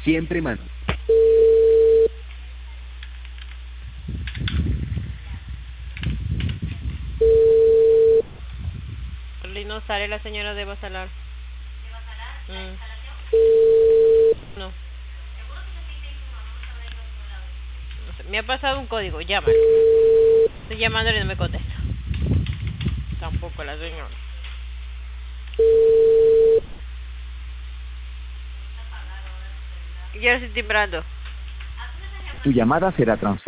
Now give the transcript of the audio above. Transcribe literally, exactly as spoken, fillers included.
Siempre man. No sale la señora de Basalar. Mm. No. No sé, me ha pasado un código, llámalo. Estoy llamándole y no me contesta. Tampoco la señora. Ya estoy timbrando. Tu llamada será transferida.